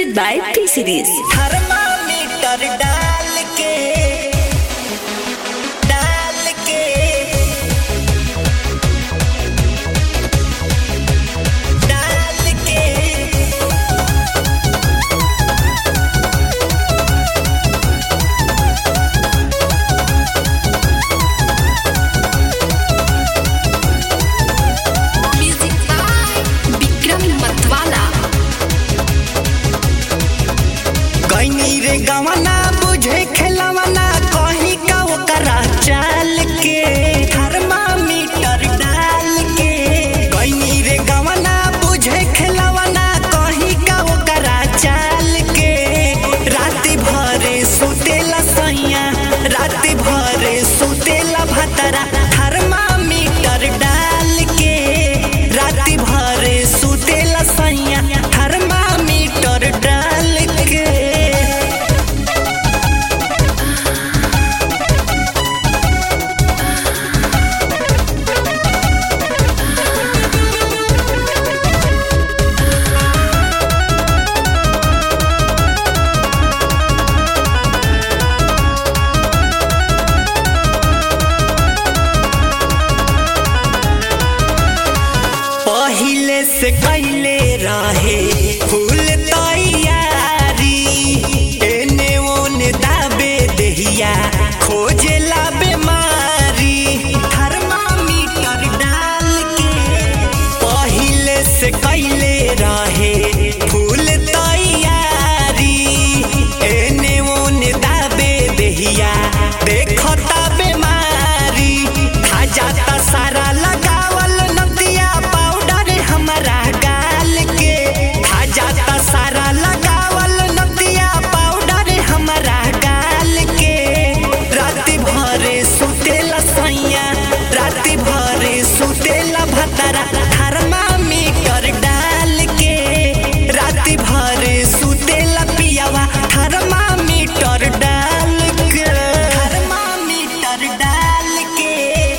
presented by T-Series. Thermometer डाल के रे गवना बुझे खेलवना कहीं का ओकरा चाल के थर्मामीटर डाल के कहीं रे गवना बुझे खेलवना कहीं का ओकरा चाल के राति भरे सुतेला सैया राति भरे सुतेला भतरा थर्मामीटर डाल के राति भरे सुतेला सैया थर्मामीटर डाल के पहिले से कैले रहे फूल तैयारी एने ओने दाबे देहिया खोजेला बेमारी थर्मामीटर डाल के पहिले से कैले रहे फूल तैयारी एने ओने दाबे देहिया देखता बेमारी खा जाता सारा लगावल नदिया हमारा गाल के खा जाता सारा लगावल नदिया पाउडर हमारा गाल के राति भरे सुतेला सैया राति भरे सुतेला भतरा थर्मामीटर डाल के राति भरे सुतेला पियावा थर्मामीटर डाल के थर्मामीटर डाल के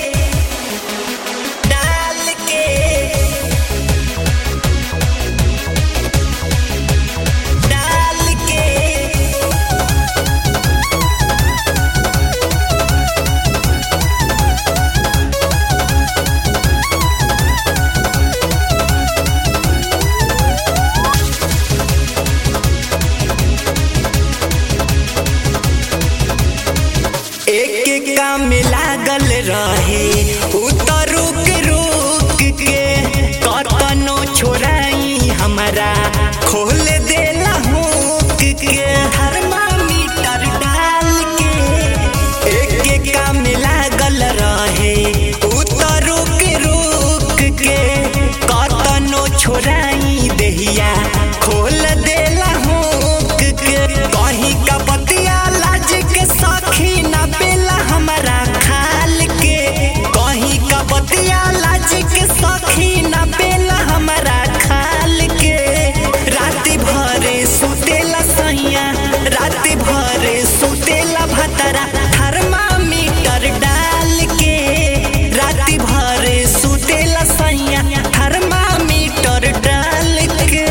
एक काम में लागल रहे उतर रुक के कतनो छोड़ाई हमारा खोल देला हुक के थर्मामीटर डाल के एक काम में लागल रहे उतर रुक के कतनो छोड़ाई देहिया खोल देला हुक के कहीं का बतिया लाज के सखी ना पेला हमारा खाल के कहीं का बतिया लाज के सखी ना पेला हमारा खाल के राति भरे सुतेला सैया राति भरे सुतेला भतरा थर्मामीटर डाल के राति भरे सुतेला सैया थर्मामीटर डाल के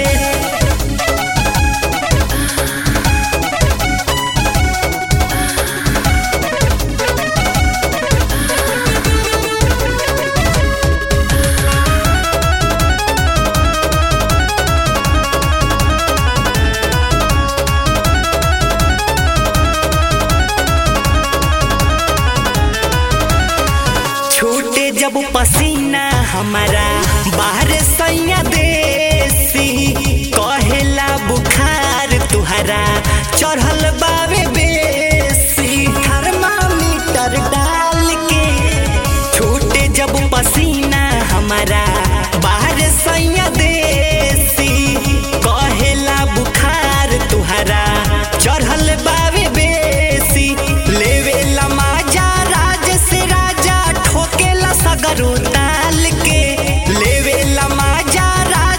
छूटे जब पसीना हमारा बाहर सैया देसी कहेला बुखार तुहरा चढ़ल बावे बेसी थर्मामीटर डाल के छूटे जब पसीना हमारा बाहर सैया देसी कहेला बुखार तुहरा चढ़ल बावे बेसी लेवेला माजा राज से राजा ठोकेला सगरो ताल के लेवेला माजा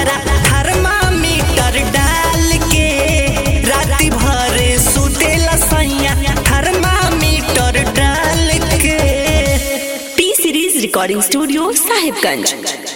भतरा थर्मामीटर डाल के राति भर सुतेला सैया थर्मामीटर डाल के। T series recording studio Sahibganj.